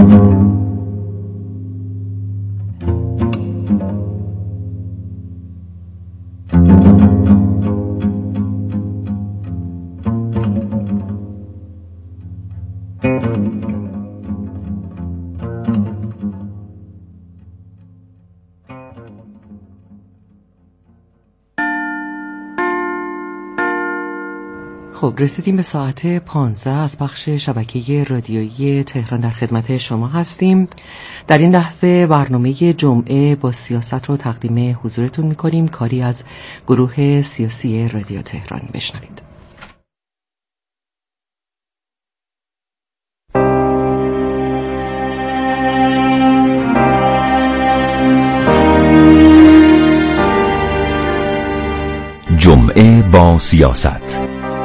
خب رسیدیم به ساعت 15 از بخش شبکه رادیویی تهران. در خدمت شما هستیم. در این لحظه برنامه جمعه با سیاست رو تقدیم حضورتون میکنیم. کاری از گروه سیاسی رادیو تهران. بشنوید. جمعه با سیاست.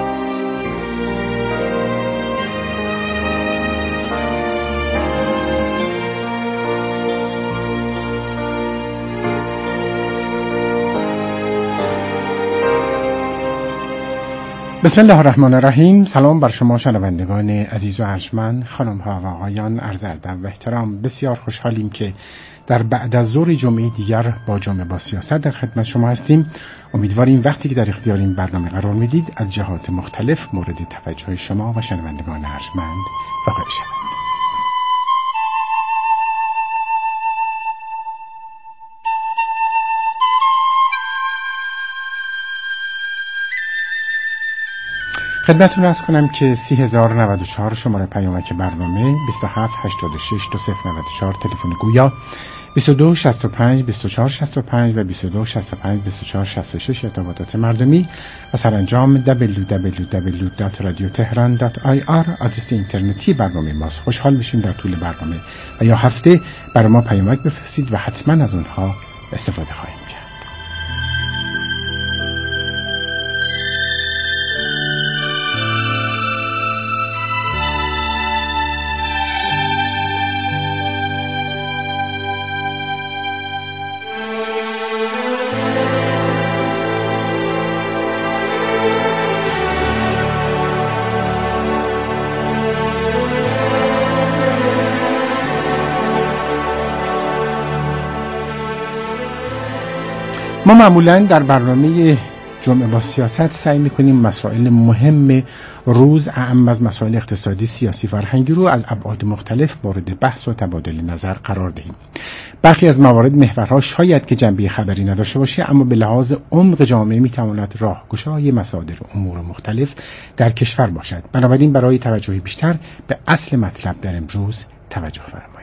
بسم الله الرحمن الرحیم. سلام بر شما شنوندگان عزیز و ارجمند، خانم ها و آقایان، عرض ادب و احترام. بسیار خوشحالیم که در بعد از ظهر جمعه دیگر با جمعه با سیاست در خدمت شما هستیم. امیدواریم وقتی که در اختیار این برنامه قرار میدید از جهات مختلف مورد توجه شما و شنوندگان ارجمند واقع شود. خدمتتون عرض کنم که 3094 شماره پیامک برنامه، 27862094 تلفن گویا، 2265 2465 و 2265 2466 ارتباطات مردمی و سرانجام www.radiotehran.ir آدرس اینترنتی برنامه ماست. خوشحال میشیم در طول برنامه و یا هفته برای ما پیامک بفرستید و حتما از اونها استفاده خواهیم کرد. ما معمولاً در برنامه جمعه با سیاست سعی می‌کنیم مسائل مهم روز، اعم از مسائل اقتصادی، سیاسی، فرهنگی رو از ابعاد مختلف مورد بحث و تبادل نظر قرار دهیم. برخی از موارد محورها شاید که جنبه خبری نداشته باشه، اما به لحاظ عمق جامعه می‌تواند راهگشای مصادر امور مختلف در کشور باشد. بنابراین برای توجه بیشتر به اصل مطلب در امروز توجه فرمایید.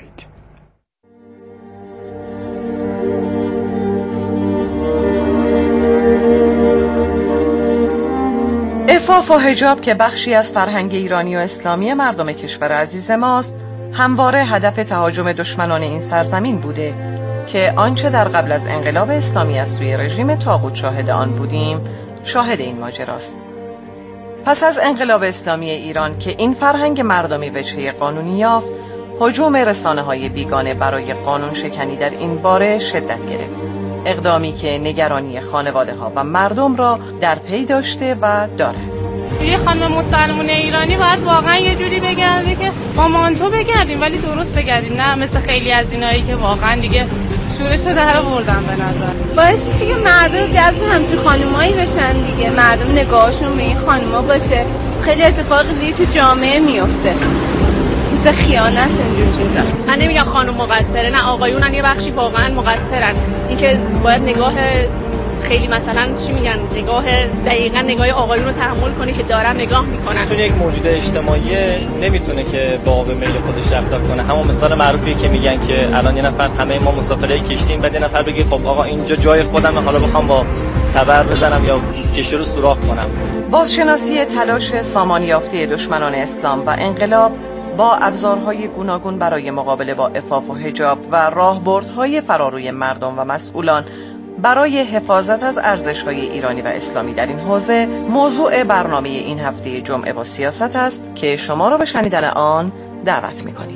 عفاف و حجاب که بخشی از فرهنگ ایرانی و اسلامی مردم کشور عزیز ماست، همواره هدف تهاجم دشمنان این سرزمین بوده که آنچه در قبل از انقلاب اسلامی از سوی رژیم طاغوت شاهد آن بودیم، شاهد این ماجراست. پس از انقلاب اسلامی ایران که این فرهنگ مردمی وجهه قانونی یافت، هجوم رسانه‌های بیگانه برای قانون شکنی در این باره شدت گرفت. اقدامی که نگرانی خانواده‌ها و مردم را در پی داشته و دارد. یه خانم مسلمان ایرانی باید واقعا یه جوری بگرده که با مانتو بگردیم، ولی درست بگردیم، نه مثل خیلی از اینایی که واقعا دیگه شورش رو در آوردن. به نظر باعث میشه که مردم جذب همچین خانمایی بشن دیگه، مردم نگاهشون به این خانما باشه. خیلی اتفاقی دیگه تو جامعه میفته، مثل خیانت اینجور چیزا. من نمیگم خانم مقصره، نه آقایونن یه بخشی واقعا مقصرن. اینکه باید نگاه خیلی مثلا چی میگن، نگاه دقیقاً نگاه آقایون رو تحمل کنی که دارن نگاه میکنن. چون یک موجود اجتماعی نمیتونه که با به میل خودش رفتار کنه. همون مثال معروفی که میگن که الان یه نفر، همه ما مسافرای کشتیم، بعد یه نفر بگه خب آقا اینجا جای خودمه، حالا بخوام با تبر بزنم یا کشتی رو سوراخ کنم. بازشناسی تلاش سامان یافته دشمنان اسلام و انقلاب با ابزارهای گوناگون برای مقابله با عفاف و حجاب و راهبردهای فراروی مردم و مسئولان برای حفاظت از ارزش‌های ایرانی و اسلامی در این حوزه موضوع برنامه این هفته جمعه با سیاست است که شما را به شنیدن آن دعوت می‌کنیم.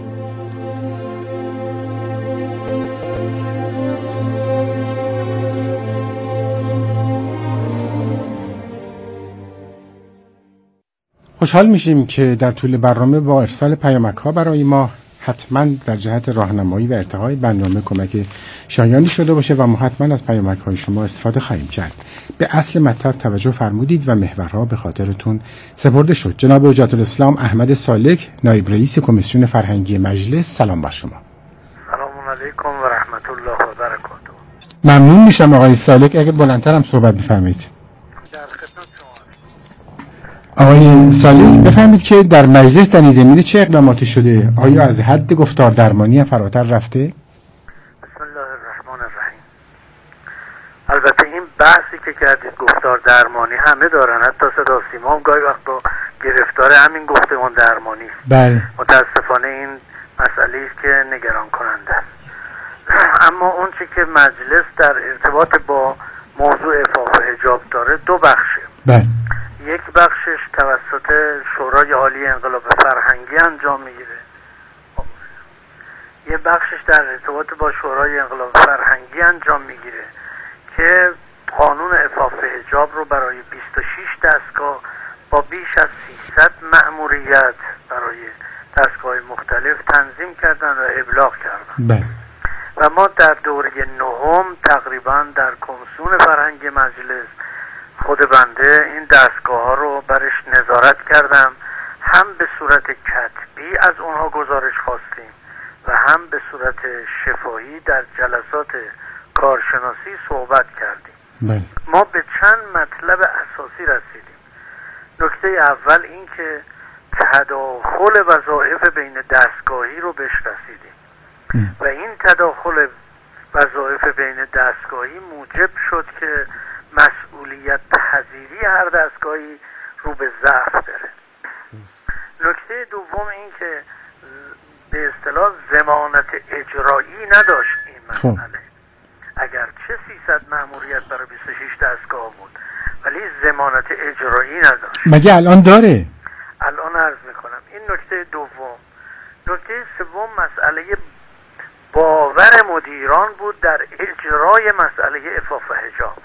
خوشحال میشیم که در طول برنامه با ارسال پیامک ها برای ما حتما در جهت راهنمایی و ارتقای برنامه کمک شایانی شده باشه و ما حتما از پیامک‌های شما استفاده خواهیم کرد. به اصل مطلب توجه فرمودید و محورها به خاطرتون سپرده شد. جناب حجت الاسلام احمد سالک، نایب رئیس کمیسیون فرهنگی مجلس، سلام بر شما. سلام علیکم و رحمت الله و برکاته. ممنون میشم آقای سالک اگه بلندتر هم صحبت بفرمایید. آقای سالک بفرمایید که در مجلس در این زمینه چه اقداماتی شده؟ آیا از حد گفتار درمانی هم فراتر رفته؟ بسم الله الرحمن الرحیم. البته این بحثی که کردید گفتار درمانی همه دارن، حتی صدا سیما هم گاهی وقتا گرفتار همین گفتمان درمانی است. بله. متاسفانه این مسئله است که نگران کننده است. اما اون چی که مجلس در ارتباط با موضوع عفاف حجاب داره دو بخشه. بله. یک بخشش توسط شورای عالی انقلاب فرهنگی انجام میگیره، یه بخشش در ارتباط با شورای انقلاب فرهنگی انجام میگیره که قانون عفاف حجاب رو برای 26 دستگاه با بیش از 300 مأموریت برای دستگاه مختلف تنظیم کردن و ابلاغ کردن. بله. و ما در دوره نهم تقریبا در کمیسیون فرهنگی مجلس خود بنده این دستگاه ها رو برش نظارت کردم، هم به صورت کتبی از اونها گزارش خواستیم و هم به صورت شفاهی در جلسات کارشناسی صحبت کردیم. بله. ما به چند مطلب اساسی رسیدیم. نکته اول این که تداخل وظایف بین دستگاهی رو بهش رسیدیم و این تداخل وظایف بین دستگاهی موجب شد که مسئولیت پذیری هر دستگاهی رو به ضعف داره. نکته دوم این که به اصطلاح ضمانت اجرایی نداشت این مسئله. اگرچه 300 مأموریت برای 26 دستگاه بود ولی ضمانت اجرایی نداشت. مگه الان داره؟ الان عرض میکنم این نکته دوم. نکته سوم مسئله باور مدیران بود در اجرای مسئله عفاف حجاب.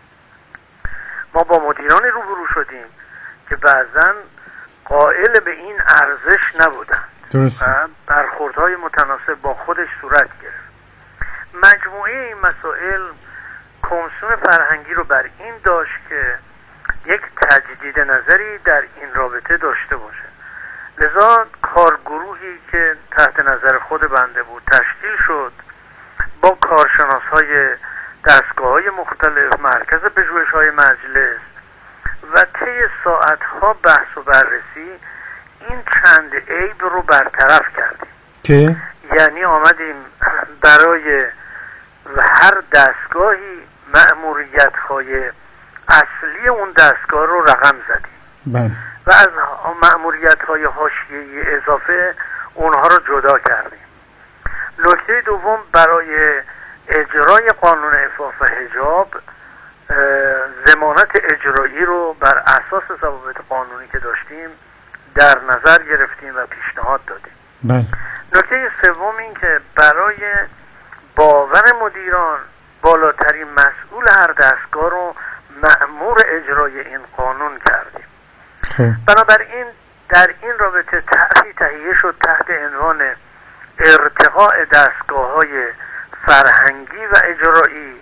ما با مدیرانی روبرو شدیم که بعضن قائل به این ارزش نبودند. درست. و برخوردهای متناسب با خودش صورت گرفت. مجموعه این مسائل کمیسیون فرهنگی رو بر این داشت که یک تجدید نظری در این رابطه داشته باشه. لذا کارگروهی که تحت نظر خود بنده بود تشکیل شد با کارشناس‌های دستگاه‌های مختلف، مرکز پژوهش‌های مجلس و طی ساعت‌ها بحث و بررسی این چند عیب رو برطرف کردیم که یعنی آمدیم برای هر دستگاهی مأموریت‌های اصلی اون دستگاه رو رقم زدیم. بله. و از مأموریت‌های حاشیه‌ای اضافه اونها رو جدا کردیم. نکته دوم برای اجرای قانون عفاف حجاب ضمانت اجرایی رو بر اساس ضوابط قانونی که داشتیم در نظر گرفتیم و پیشنهاد دادیم. بله. نکته سوم این که برای باور مدیران بالاترین مسئول هر دستگاه رو مأمور اجرای این قانون کردیم. بنابراین در این رابطه طرحی تهیه شد تحت عنوان ارتقاء دستگاه‌های فرهنگی و اجرایی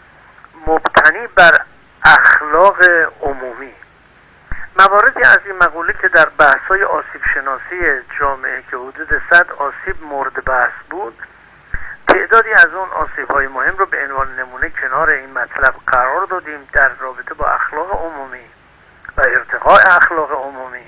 مبتنی بر اخلاق عمومی. مواردی از این مقوله که در بحث‌های آسیب شناسی جامعه که حدود 100 آسیب مورد بحث بود، تعدادی از اون آسیب‌های مهم رو به عنوان نمونه کنار این مطلب قرار دادیم در رابطه با اخلاق عمومی و ارتقاء اخلاق عمومی.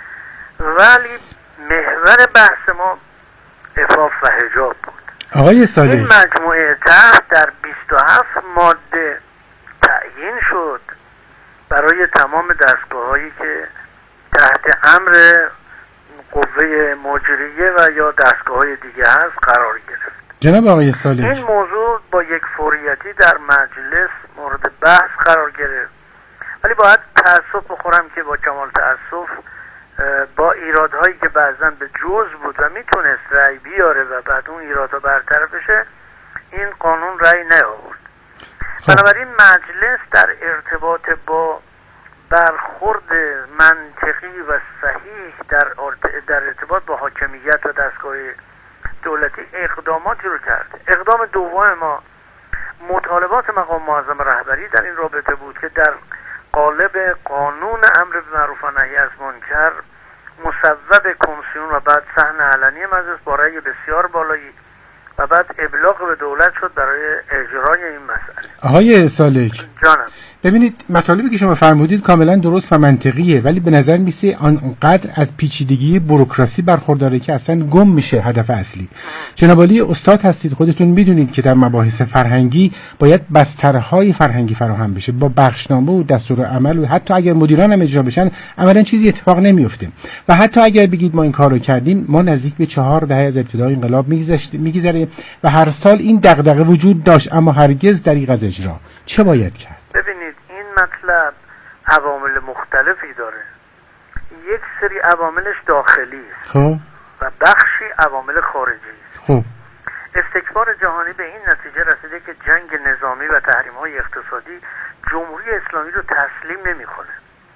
ولی محور بحث ما عفاف و حجاب بود. آقای صالح، این مجموعه تحت در 27 ماده تعیین شد برای تمام دستگاه‌هایی که تحت امر قوه مجریه و یا دستگاه‌های دیگه هست قرار گرفت. جناب آقای صالح، این موضوع با یک فوریتی در مجلس مورد بحث قرار گرفت، ولی باید تأسف بخورم که با کمال تأسف با ایرادهایی که بعضا به جز بود و میتونست رأی بیاره و بعد اون ایرادها برطرف بشه این قانون رأی نیاورد. بنابراین مجلس در ارتباط با برخورد منطقی و صحیح در ارتباط با حاکمیت و دستگاه دولتی اقداماتی رو کرده. اقدام دوم ما مطالبات مقام معظم رهبری در این رابطه بود که در قالب قانون امر بالمعروف و نهی از منکر مصوب کمیسیون و بعد صحن علنی مجلس با رأی بسیار بالایی و بعد ابلاغ به دولت شد برای اجرای این مسئله. آقای سالک جانم، ببینید مطالبی که شما فرمودید کاملا درست و منطقیه، ولی به نظر میسه آنقدر از پیچیدگی بوروکراسی برخورداره که اصلا گم میشه هدف اصلی. جناب عالی استاد هستید، خودتون میدونید که در مباحث فرهنگی باید بسترهای فرهنگی فراهم بشه با بخشنامه و دستور عمل و حتی اگر مدیران هم اجرا بشن عملا چیزی اتفاق نمیفته. و حتی اگر بگید ما این کارو کردیم، ما نزدیک به 4 دهه از ابتدای انقلاب میگذره و هر سال این دغدغه وجود داشت اما هرگز دریغ از اجرا. چه باید کرد؟ ببینید این مطلب عوامل مختلفی داره. یک سری عواملش داخلی است خب و بخشی عوامل خارجی است. خب استکبار جهانی به این نتیجه رسیده که جنگ نظامی و تحریم‌های اقتصادی جمهوری اسلامی رو تسلیم نمی‌کنه.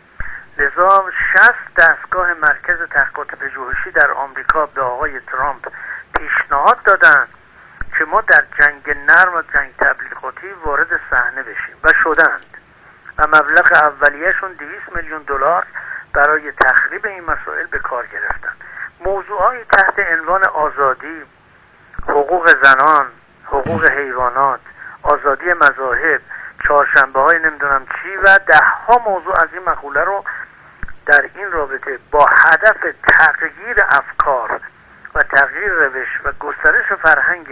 لذا 60 دستگاه مرکز تحقیقات پژوهشی در آمریکا به آقای ترامپ پیشنهاد دادن که ما در جنگ نرم و جنگ تبلیغاتی وارد صحنه بشیم و شدند و مبلغ اولیه‌شون 200 میلیون دلار برای تخریب این مسائل به کار گرفتن. موضوعاتی تحت عنوان آزادی، حقوق زنان، حقوق حیوانات، آزادی مذاهب، چهارشنبه‌های نمیدونم چی و 10 ها موضوع از این مقوله رو در این رابطه با هدف تغییر افکار و تغییر روش و گسترش فرهنگ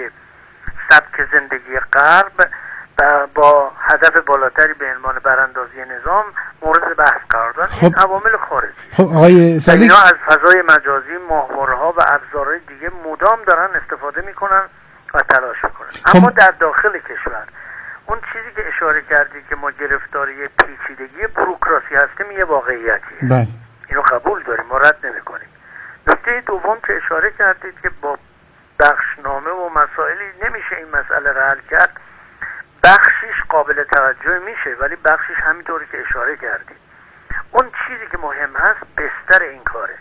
سبک زندگی غرب و با هدف بالاتری به عنوان براندازی نظام مورد بحث قرار دادن. این عوامل خارجی. خب آقای سالیک، اینا از فضای مجازی، ماهواره‌ها و ابزارهای دیگه مدام دارن استفاده میکنن و تلاش میکنن. اما در داخل کشور اون چیزی که اشاره کردی که ما گرفتاری پیچیدگی بوروکراسی هستیم یه واقعیتیه. بله. اینو قبول داریم، ما رد نمی‌کنیم. نکته دوم که اشاره کردید که با بخشنامه و مسائلی نمیشه این مسئله رو حل کرد، بخشیش قابل توجه میشه ولی بخشیش همینطوری که اشاره کردید. اون چیزی که مهم هست بستر این کاره.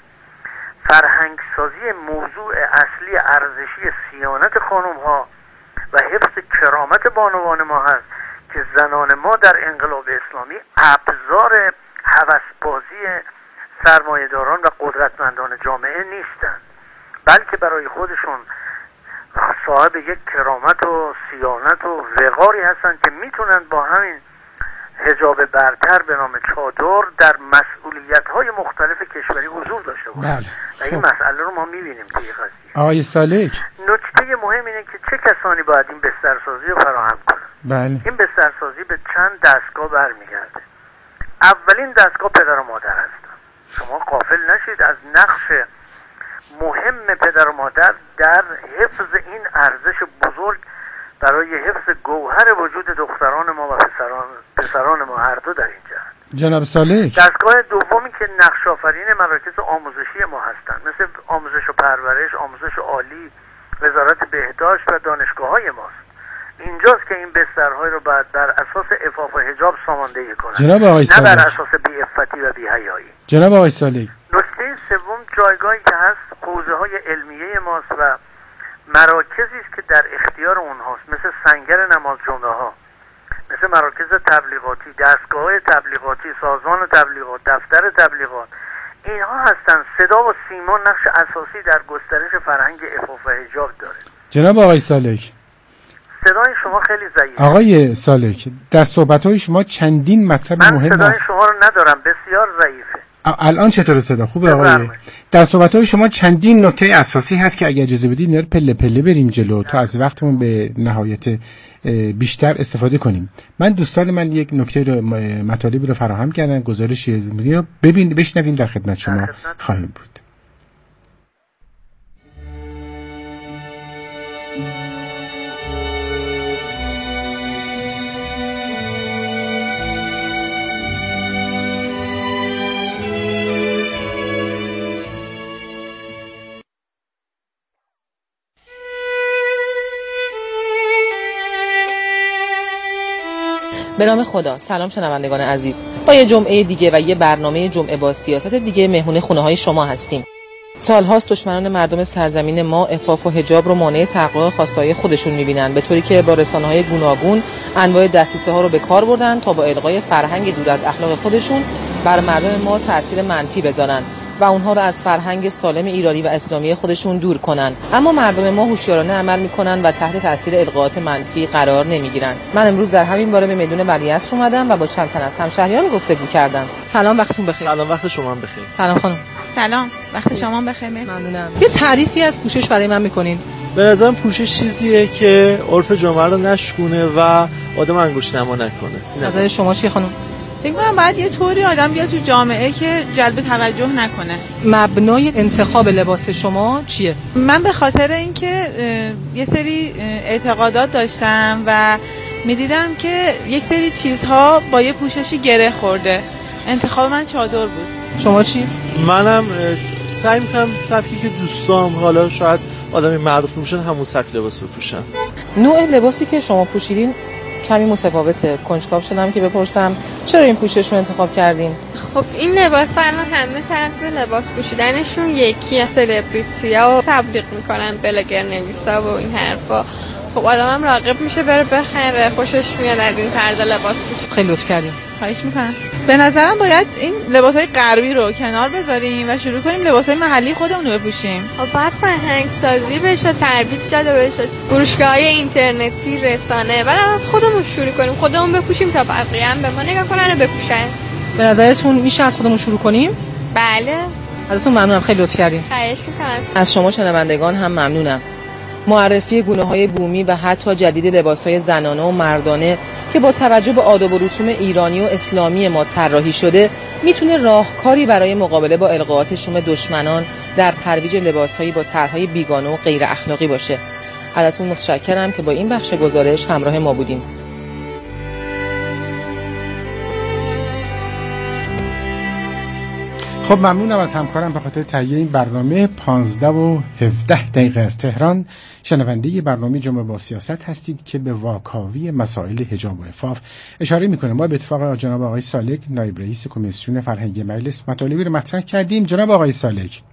فرهنگ سازی موضوع اصلی ارزشی صیانت خانم‌ها و حفظ کرامت بانوان ما هست که زنان ما در انقلاب اسلامی ابزار هوسبازی سرمایه‌داران و قدرتمندان جامعه نیستند، بلکه برای خودشون صاحب یک کرامت و صیانت و وقاری هستند که میتونن با همین حجاب برتر به نام چادر در مسئولیت‌های مختلف کشوری حضور داشته باشند. بله. و این مسئله رو ما می‌بینیم توی قضیه. آقای سالک، نکته مهم اینه که چه کسانی باید این بسترسازی رو فراهم کنن. بله. این بسترسازی به چند دستگاه برمیگرده. اولین دستگاه پدر و مادر هستن. شما غافل نشید از نقش مهم پدر و مادر در حفظ این ارزش بزرگ برای حفظ گوهر وجود دختران ما و پسران ما هر دو در این جهت. جناب سالک، دستگاه دومی که نقش آفرین مراکز آموزشی ما هستند، مثل آموزش و پرورش، آموزش عالی، وزارت بهداشت و دانشگاه‌های ماست. اینجاست که این بسترهای رو بعد بر اساس عفاف و حجاب ساماندهی کنند، جناب آقای نه بر سالک. اساس بی‌عفتی و بی‌حیایی. جناب آقای سالک، نکته سوم جایگاهی که هست حوزه‌های علمیه ماست و مراکزی است که در اختیار اونهاست، مثل سنگر نماز جمعه‌ها، مثل مراکز تبلیغاتی، دستگاه تبلیغاتی، سازمان تبلیغات، دفتر تبلیغات. اینها هستن صدا و سیما نقش اساسی در گسترش فرهنگ عفاف و حجاب داره. جناب آقای سالک، صدای شما خیلی ضعیف. آقای سالک، در صحبت‌های شما چندین مطلب من مهم صدای است. شما رو ندارم، بسیار ضعیفه. الان چطور صدا خوبه آقای؟ در صحبت‌های شما چندین نکته اساسی هست که اگه اجازه بدید اینا رو پله پله بریم جلو تا از وقتمون به نهایت بیشتر استفاده کنیم. من دوستان من یک نکته رو مطالبی رو فراهم کردن، گزارش بشنویم در خدمت شما خواهیم بود. به نام خدا. سلام شنوندگان عزیز، با یه جمعه دیگه و یه برنامه جمعه با سیاست دیگه مهمون خونه های شما هستیم. سالهاست دشمنان مردم سرزمین ما عفاف و حجاب رو مانع تحقق خواسته‌های خودشون می‌بینن، به طوری که با رسانه‌های گوناگون انواع دسیسه‌ها رو به کار بردن تا با الغای فرهنگ دور از اخلاق خودشون بر مردم ما تأثیر منفی بذارن و اونها رو از فرهنگ سالم ایرانی و اسلامی خودشون دور کنن. اما مردم ما هوشیارانه عمل میکنن و تحت تاثیر القاءات منفی قرار نمیگیرن. من امروز در همین باره به میدون ولیعصر اومدم و با چند تن از همشهریان گفتگو کردم. سلام، وقتتون بخیر. سلام، وقت شما هم بخیر. سلام خانم. سلام، وقت شما هم بخیر. ممنونم. یه تعریفی از پوشش برای من میکنین؟ به نظرم پوشش چیزیه که عرف جامعه رو نشکونه و آدم انگشت نما نکنه. نظر شما چیه خانم؟ فکر کنم باید یه طوری آدم بیاد تو جامعه که جلب توجه نکنه. مبنای انتخاب لباس شما چیه؟ من به خاطر اینکه یه سری اعتقادات داشتم و میدیدم که یک سری چیزها با یه پوششی گره خورده. انتخاب من چادر بود. شما چی؟ منم سعی میکنم سبکی که دوستام، حالا شاید آدمی معروف میشن، همون سبک لباس بپوشن. نوع لباسی که شما پوشیدین کمی متفاوته. کنجکاو شدم که بپرسم چرا این پوشش رو انتخاب کردین؟ خب این لباس الان همه طرز لباس پوشیدنشون یکیه. سلبریتی‌ها تبلیغ میکنن، بلاگر نویسا و این حرفا. خب آدمم راغب میشه بره بخره، خوشش میاد از این طرز لباس پوشید. خیلی لطف کردین. خواهش میکنم. به نظرم باید این لباسای غربی رو کنار بذاریم و شروع کنیم لباسای محلی خودمون رو بپوشیم. خب باید فرهنگ سازی بشه، ترویج داده بشه، فروشگاه‌های اینترنتی، رسانه، بعد خودمون شروع کنیم، خودمون بپوشیم تا بقیه هم به ما نگاه کنن و بپوشن. به نظرتون میشه از خودمون شروع کنیم؟ بله. ازتون ممنونم، خیلی لطف کردین. خواهش میکنم. از شما شنوندگان هم ممنونم. معرفی گونه‌های بومی و حتی جدید لباس‌های زنانه و مردانه که با توجه به آداب و رسوم ایرانی و اسلامی ما طراحی شده میتونه راهکاری برای مقابله با القاءات شوم دشمنان در ترویج لباس‌هایی با طرح‌های بیگانه و غیر اخلاقی باشه. ازتون متشکرم که با این بخش گزارش همراه ما بودین. خب ممنونم از همکارم به خاطر تهیه این برنامه. 15 و 17 دقیقه از تهران. شنونده برنامه جمعه با سیاست هستید که به واکاوی مسائل حجاب و عفاف اشاره میکنه. ما به اتفاق جناب آقای سالک، نایب رئیس کمیسیون فرهنگی مجلس، مطالبی رو مطرح کردیم. جناب آقای سالک،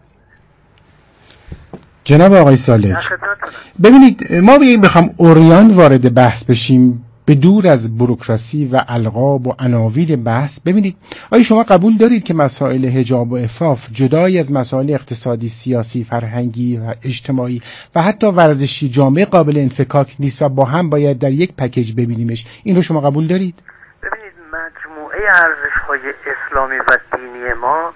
ببینید، ما بخوام عریان وارد بحث بشیم به دور از بوروکراسی و القاب و عناوین بحث، ببینید آیا شما قبول دارید که مسائل حجاب و عفاف جدای از مسائل اقتصادی، سیاسی، فرهنگی و اجتماعی و حتی ورزشی جامعه قابل انفکاک نیست و با هم باید در یک پکیج ببینیمش؟ این رو شما قبول دارید؟ ببینید، مجموعه ارزش‌های اسلامی و دینی ما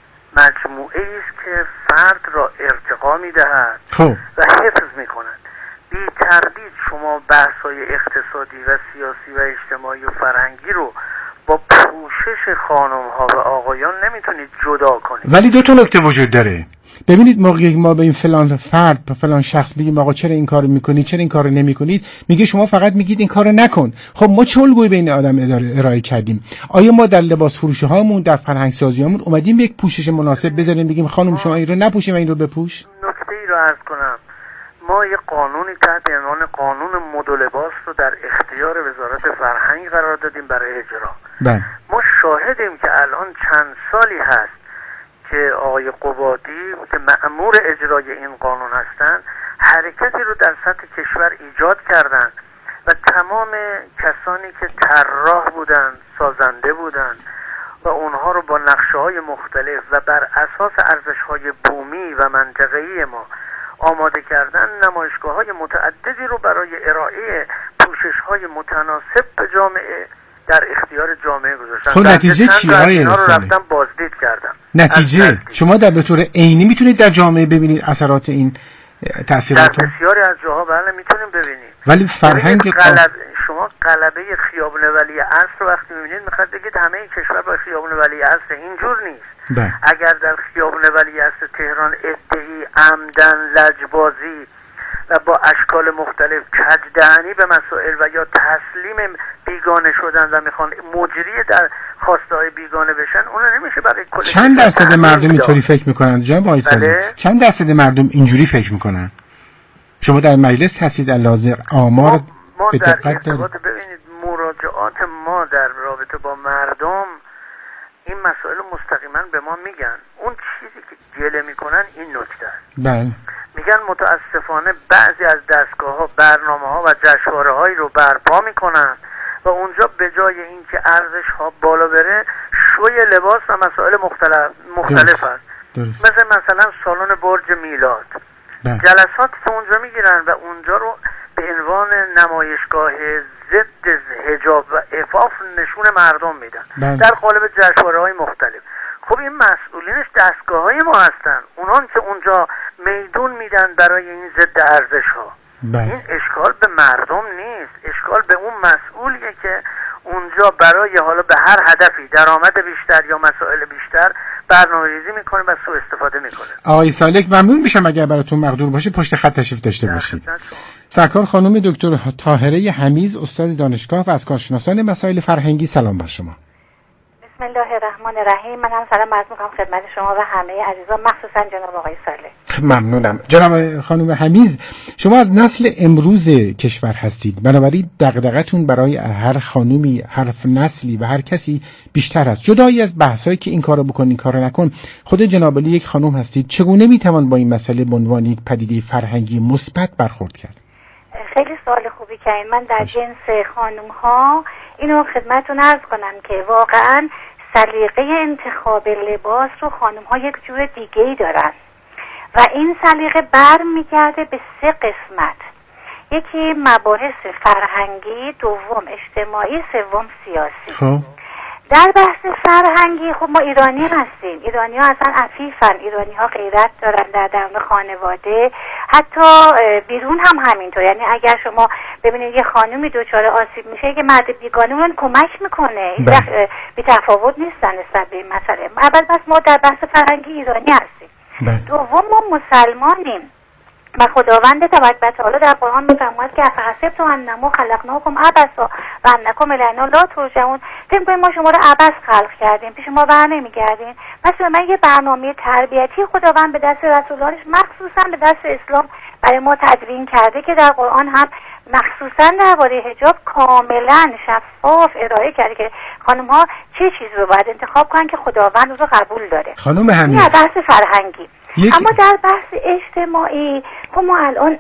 مجموعه است که فرد را ارتقا می‌دهد و حفظ می‌کند. بی تردید شما بحث‌های اقتصادی و سیاسی و اجتماعی و فرهنگی رو با پوشش خانم‌ها و آقایان نمیتونید جدا کنید. ولی دو تا نکته وجود داره. ببینید، موقعی ما به این فلان فرد، به فلان شخص میگیم آقا چرا این کارو میکنید، چرا این کارو نمیکنید، میگه شما فقط میگید این کارو نکن. خب ما چه الگویی بین آدم ارائه کردیم؟ آیا ما در لباس فروشی هامون، در فرهنگ سازی هامون اومدیم یک پوشش مناسب بذاریم بگیم خانم شما این رو نپوشیم و این رو بپوش؟ نکته‌ای رو عرض کنم. ما یه قانونی تحت عنوان قانون مد و لباس رو در اختیار وزارت فرهنگ قرار دادیم برای اجرا. ما شاهدیم که الان چند سالی هست که آقای قبادی که مأمور اجرای این قانون هستند حرکتی رو در سطح کشور ایجاد کردند و تمام کسانی که طراح بودند، سازنده بودند و اونها رو با نقشه‌های مختلف و بر اساس ارزش‌های بومی و منطقه‌ای ما آماده کردن، نمایشگاه‌های متعددی رو برای ارائه پوشش‌های متناسب به جامعه در اختیار جامعه گذاشتن. خب نتیجه چیه آقای رو رفتم بازدید کردم. نتیجه شما در به طور عینی میتونید در جامعه ببینید اثرات این تاثیرات در بسیاری از جاها بله میتونیم ببینیم. ولی فرهنگ شما قلبه خیابان ولی عصر رو وقتی میبینید میخواد بگید همه کشور با خیابان ولی عصر. اینجور نیست. اگر در خیابان ولی عصر تهران ادعی عمدن لجبازی و با اشکال مختلف کجدهنی به مسائل و یا تسلیم بیگانه شدن و میخوان مجری در خواسته‌های بیگانه بشن، اون نمیشه برای کل. چند درصد مردم اینطوری فکر میکنن جناب آقای سالک؟ چند درصد مردم اینجوری فکر میکنن؟ شما در مجلس هستید، علاوه آمار به دقت دارید. ببینید، مراجعات ما در رابطه با مردم این مسائل مستقیما به ما میگن. اون چیزی که گله میکنن این نکته است. بله. میگن متاسفانه بعضی از دستگاه‌ها برنامه‌ها و جشنواره‌هایی رو برپا میکنن و اونجا به جای اینکه ارزش‌ها بالا بره شوی لباس و مسائل مختلف هست. مثلا سالن برج میلاد جلسات که اونجا میگیرن و اونجا رو به عنوان نمایشگاه ضد حجاب و عفاف نشون مردم میدن در قالب جشنواره‌های مختلف. خب این مسئولینش دستگاه‌های ما هستن، اونان که اونجا میدون میدن برای این ضد ارزش‌ها. این اشکال به مردم نیست، اشکال به اون مسئولیه که اونجا برای حالا به هر هدفی درآمد بیشتر یا مسائل بیشتر برنامه‌ریزی میکنه و سوء استفاده میکنه. آقای سالک ممنون میشم اگر براتون مقدور باشه پشت خط تشریف داشته باشید. سرکار خانم دکتر طاهره حمیز، استاد دانشگاه و از کارشناسان مسائل فرهنگی، سلام بر شما. بسم الله الرحمن الرحیم. من هم سلام عرض می‌کنم خدمت شما و همه عزیزان، مخصوصا جناب آقای صالح. ممنونم. جناب خانم حمیز، شما از نسل امروز کشور هستید، بنابراین دغدغتون برای هر خانومی، هر نسلی و هر کسی بیشتر است. جدایی از بحثایی که این کارو بکن این کارو نکن، خود جناب علی یک خانم هستید، چگونه میتوان با این مسئله به عنوان یک پدیده فرهنگی مثبت برخورد کرد؟ خیلی سوال خوبی کردین. من در جنس خانم‌ها اینو خدمتتون عرض کنم که واقعاً سلیقه انتخاب لباس رو خانم‌ها یک جور دیگه‌ای دارن و این سلیقه برمیگرده به 3 قسمت. یکی مباحث فرهنگی، دوم اجتماعی، سوم سیاسی. در بحث فرهنگی خب ما ایرانی هستیم، ایرانی ها اصلا عفیفن، ایرانی ها غیرت دارن در درون خانواده، حتی بیرون هم همینطور. یعنی اگر شما ببینید یه خانومی دوچار آسیب میشه که مرد بیگانه اون کمک میکنه، بی تفاوت نیستن نسبت به این مسئله. اول پس ما در بحث فرهنگی ایرانی هستیم. دوم ما مسلمانیم و خداوند تبارک و تعالی در قرآن میفرماید که افحسبتم انما خلقناکم عبثا و انکم الینا لا ترجعون. فکر کنید ما شما رو عبث خلق کردیم، پیش ما بر نمیگردین. پس من یه برنامه تربیتی خداوند به دست رسولانش مخصوصا به دست اسلام برای ما تدوین کرده که در قرآن هم مخصوصا درباره حجاب کاملا شفاف ارائه کرده که خانم ها چه چیز رو باید انتخاب کنن که خداوند رو قبول داره. خانم حمیز، این بحث فرهنگی. اما در بحث اجتماعی خب ما الان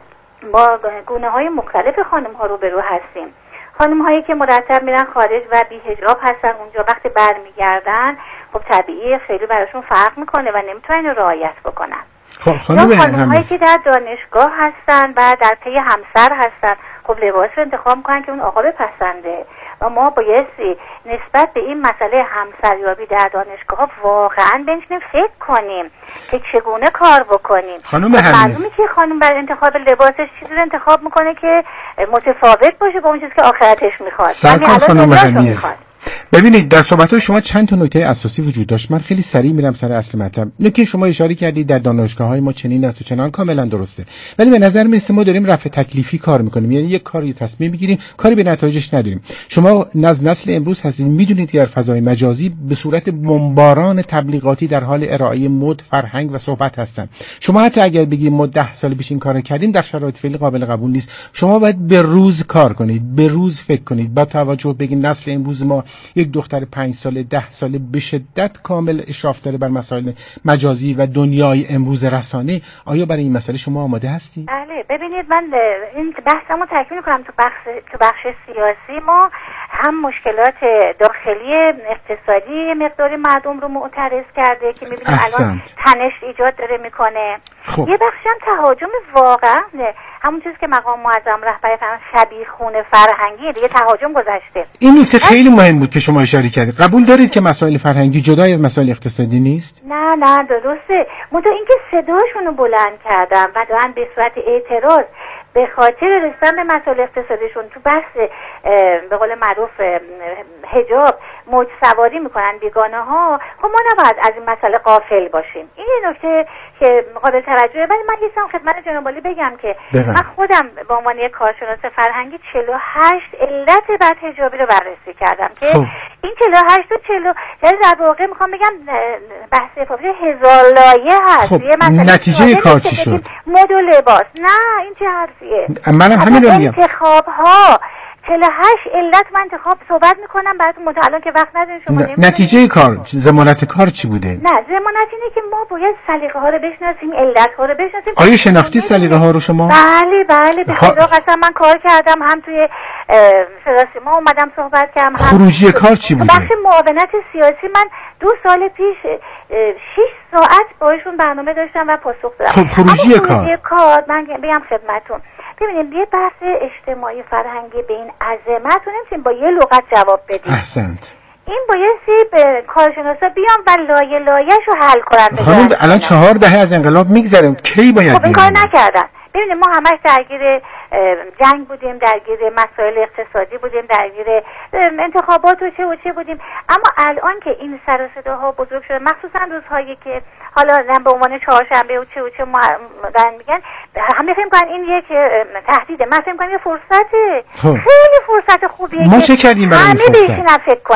با گونه های مختلف خانم ها روبرو هستیم. خانم هایی که مرتب میرن خارج و بی حجاب هستن، اونجا وقتی برمیگردن خب طبیعی خیلی براشون فرق میکنه و نمیتونن رعایت بکنن. خانم هایی که در دانشگاه هستن و در پی همسر هستن، خب لباس رو انتخاب میکنن که اون آقا بپسنده و ما بایستی نسبت به این مسئله همسریابی در دانشگاه واقعا بنشینیم فکر کنیم که چگونه کار بکنیم. خانم حمیز، معلومه که خانم برای انتخاب لباسش چیزی رو انتخاب میکنه که متفاوت باشه با اون چیزی که آخرتش میخواد. سرکار خانم حمیز، ببینید در صحبت‌های شما چند تا نکته اساسی وجود داشت. من خیلی سریع میرم سر اصل مطلب. نکته شما اشاره کردید در دانشگاه‌های ما چنین است و چنان، کاملا درسته، ولی به نظر میرسه ما داریم رفع تکلیفی کار میکنیم، یعنی یک کاری تصمیم میگیریم کاری به نتایجش نداریم. شما نسل امروز هستید، میدونید که در فضای مجازی به صورت بمباران تبلیغاتی در حال ارائه مد، فرهنگ و صحبت هستن. شما حتی اگر بگید ما 10 سال پیش این کارو کردیم در شرایط فعلی قابل قبول نیست. شما باید به روز کار کنید، به روز فکر کنید، با توجه بگید نسل امروز ما یک دختر 5 ساله 10 ساله به شدت کامل اشراف داره بر مسائل مجازی و دنیای امروز رسانه. آیا برای این مسئله شما آماده هستی؟ بله، ببینید من این بحثمو تکمیل کنم. تو بخش سیاسی ما هم مشکلات داخلی اقتصادی مقداری مردم رو معترض کرده که می‌بینیم الان تنش ایجاد داره میکنه. یه بخشی هم تهاجم واقعا همون چیزی که مقام معظم رهبری فرمان شبیخونه فرهنگی دیگه تهاجم گذاشته. این نکته خیلی مهم بود که شما اشاره کردید. قبول دارید که مسائل فرهنگی جدای از مسائل اقتصادی نیست؟ نه درسته. منتها اینکه صداشون رو بلند کردن و دارن به صورت اعتراض به خاطر رسیدن به مسائل اقتصادیشون تو بحث به قول معروف حجاب موج سواری میکنن بیگانه ها، خب ما نباید از این مسئله غافل باشیم. این یه نکته که قابل توجهه. ولی من یه خدمت جناب عالی بگم که من خودم به عنوان یک کارشناس فرهنگی 48 علت بد حجابی رو بررسی کردم که این 48 تا 40 یعنی در واقع میخوام بگم بحث حفاظی 1000 لایه هست. نتیجه کار چی شد؟ مد و لباس. نه این چه حرفیه؟ منم همین رو میگم. انتخاب ها 48 علت من انتخاب صحبت میکنم براتون، الان که وقت نداریم شما نتیجه کار، ضمانت کار چی بوده؟ نه، ضمانت اینه که ما باید سلیقه ها رو بشناسیم، علت ها رو بشناسیم. آیا شناختی سلیقه ها رو شما؟ بله به خدا قسم من کار کردم، هم توی صدا ما اومدم صحبت کردم. خروجی کار چی بوده؟ بخش معاونت سیاسی من 2 سال پیش 6 ساعت باشون برنامه داشتم و پاسخ دادم. خب خروجی کار من بگم خدمتون، ببینید یه بحث اجتماعی فرهنگی به این عظمت رو نمیتونیم با یه لغت جواب بدیم. احسنت. این بایستی به کارشناسا بیان و لایه‌ش رو حل کنن. خانم الان 4 دهه از انقلاب میگذره، کی باید خب این کار نکردن. ببینید ما همش درگیر جنگ بودیم، درگیر مسائل اقتصادی بودیم، درگیر انتخابات و چه بودیم، اما الان که این سر و صداها بزرگ شده، مخصوصا روزهایی که حالا به عنوان چهارشنبه و چه دارن میگن، همه فکر می‌کنن این یک تهدیده، من فکر می‌کنم یه فرصته. خیلی فرصت خوبیه. ما چه کردیم برای این فرصت؟ همه بهش فکر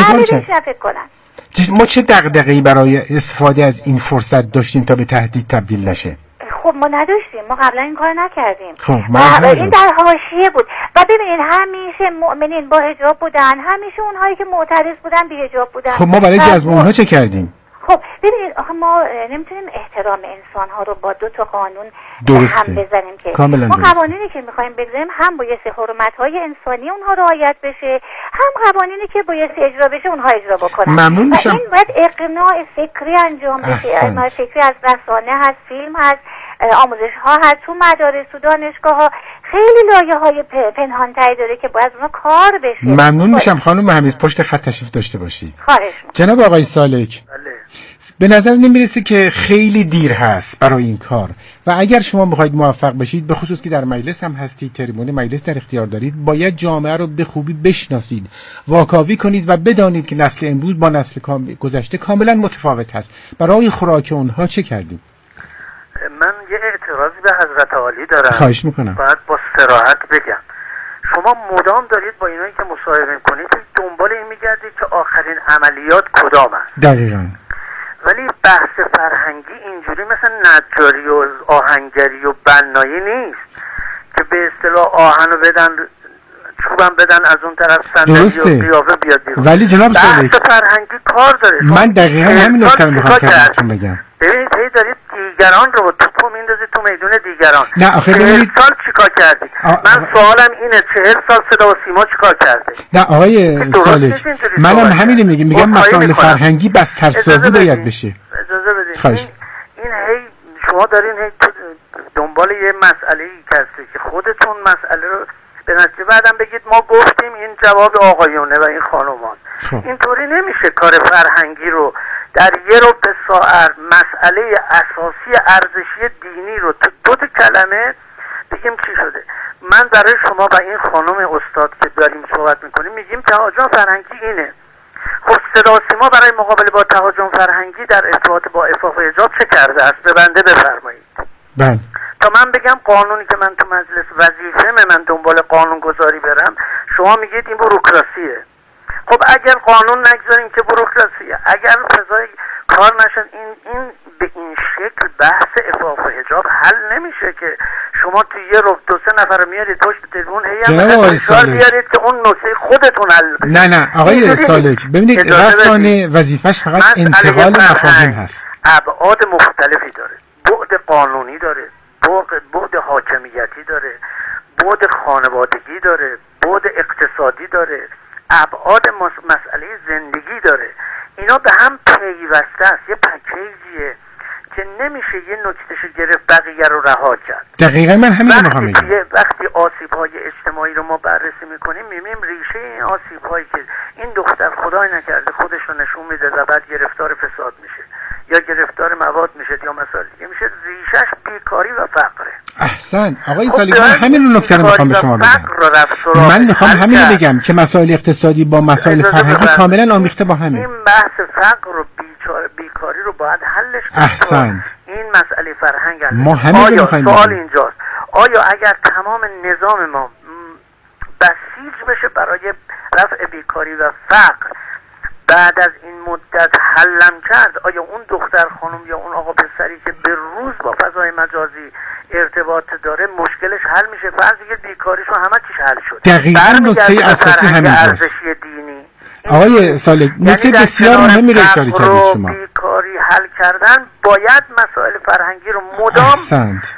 کنن. ما چه دغدغه‌ای برای استفاده از این فرصت داشتیم تا به تهدید تبدیل نشه؟ خب ما نداشتیم، ما قبلا این کار نکردیم. خب این در حاشیه بود. و ببینید همیشه مؤمنین با حجاب بودن، همیشه اونهایی که معترض بودن بی حجاب بودن. خب ما برای جذب اونها چه کردیم؟ خب ببینید آخه ما نمیتونیم احترام انسان ها رو با 2 تا قانون درسته. هم بزنیم که کاملا ما درسته. قوانینی که میخوایم بگذاریم هم بایستی حرمت های انسانی اونها رعایت بشه، هم قوانینی که بایستی اجرا بشه اونها اجرا بکنن. ممنون میشم. این باید اقناع فکری انجام بشه. اقناع فکری از رسانه هست، فیلم هست، آموزش ها هست، تو مدارس، تو دانشگاه ها خیلی لایه های پنهان تری داره که باید اونها کار بشه. ممنون میشم خانم حمید، پشت خط تشریف داشته باشید. خواهش می‌کنم. جناب آقای سالک، به نظر نمیرسه که خیلی دیر هست برای این کار و اگر شما بخواید موفق بشید، به خصوص که در مجلس هم هستید، تریبون مجلس در اختیار دارید، باید جامعه رو به خوبی بشناسید، واکاوی کنید و بدانید که نسل امروز با نسل گذشته کاملا متفاوت هست. برای خوراک اونها چه کردیم؟ من یه اعتراضی به حضرت عالی دارم. خواهش میکنم. باید با صراحت بگم. شما مدام دارید با اینایی که مصاحبه کنید دنبال این میگردید که آخرین عملیات کدام است. دقیقاً. ولی بحث فرهنگی اینجوری مثل نجاری و آهنگری و بنایی نیست که به اصطلاح آهنو بدن، چوبم بدن، از اون طرف صندلی و قیافه بیاد بیرون. ولی جناب سالک، بحث فرهنگی کار داره. من دقیقاً همین نکته رو میخوام خدمتتون بگم. ببینید هی دارید دیگران رو توپو میندازید تو میدون دیگران. نه آخه 40 سال چیکار کردید؟ من سوالم اینه 40 سال صدا و سیما چیکار کرده؟ نه آقای سالک، منم همین میگم مسائل فرهنگی بسترسازی باید بشه. اجازه بدید. خواهش. این هی شما دارین هی دنبال یه مسئله ای هستی که خودتون مسئله رو به نتیجه بعدم بگید ما گفتیم این جواب آقایونه و این خانومان. اینطوری نمیشه کار فرهنگی رو در یه رو به ساعت مسئله اساسی ارزشی دینی رو تو 2 کلمه بگیم چی شده. من برای شما و این خانم استاد که داریم صحبت میکنیم میگیم تهاجم فرهنگی اینه. خب صدا و سیما برای مقابله با تهاجم فرهنگی در ارتباط با عفاف و حجاب چه کرده است؟ به بنده بفرمایید. بله. تا من بگم قانونی که من تو مجلس وظیفه من دنبال قانون گذاری برم، شما میگید این بوروکراسیه. خب اگر قانون نگذاریم که بوروکراسیه، اگر فضای کار نشد، این به این شکل بحث عفاف و حجاب حل نمیشه که شما تو یه رو 2-3 نفر میارید پشت تلفن هی بیارید که اون نکته خودتون حل بشه. نه آقای سالک، ببینید رسانه وظیفش فقط انتقال مفاهیم هست. ابعاد مختلفی داره، بعد قانونی داره، بعد حاکمیتی داره، بعد خانوادگی داره، بعد اقتصادی داره، ابعاد مسئله زندگی داره. اینا به هم پیوسته است، یه پکیجیه که نمیشه یه نکتهشو گرفت بقیه رو رها کرد. دقیقا من همین رو میخوام بگم. وقتی آسیب‌های اجتماعی رو ما بررسی میکنیم میبینیم ریشه این آسیب‌هایی که این دختر خدای نکرده خودش رو نشون میده و بعد گرفتار فساد میشه یا گرفتار مواد میشه یا مسائل دیگه میشه، ریشش بیکاری و فقره. احسن آقای سالی، من همین نکته رو میخوام به شما بگم. من میخوام همین رو بگم که مسائل اقتصادی با مسائل فرهنگی کاملا آمیخته با همه. این بحث فقر و بیکاری رو باید حلش کنیم. احسن. این مسئله فرهنگ ما همین رو میخوایم. سوال اینجاست، آیا اگر تمام نظام ما بسیج بشه برای رفع بیکاری و فقر، بعد از این مدت حلم کرد، آیا اون دختر خانم یا اون آقا پسری که به روز با فضای مجازی ارتباط داره مشکلش حل میشه؟ فرضی که بیکاریش و همه چیش حل شد. دقیقاً نکته اساسی همینجاست. دینی آقای صالح نکته بسیار مهمی رو اشاره کردید شما. بیکاری حل کردن باید مسائل فرهنگی رو مدام